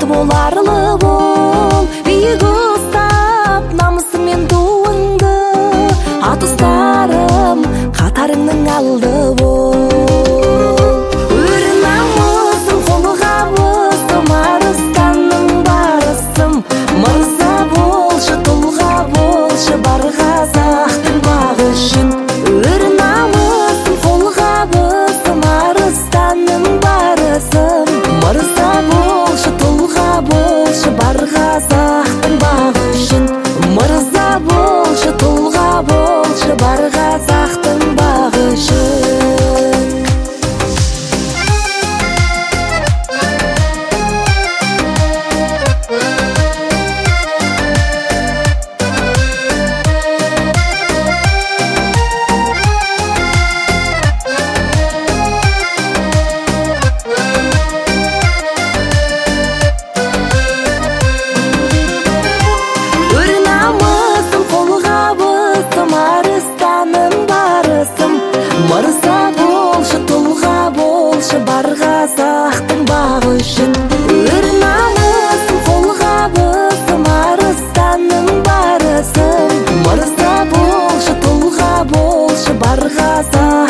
боларлы бол, бийик ұстап намысың мен туыңды, ат ұстарым қатарыңның алды бол. Өр намысың қолы қабысым, арыстанның барысым, мырза болшы, тұлға болшы, бар қазақтың бағы үшін. Өр намысың қолы қабысым, арыстанның барысым, мырза болшы, тұлға болшы, бар қазақтың бағы үшін. Мырза болшы, тұлға болшы, бар қазақтың бағы үшін. Мырза болшы, тұлға болшы, бар қазақтың бағы үшін. Өр намысың қолға бысым, арыстанның барысым, мырза болшы, тұлға болшы, бар қазақ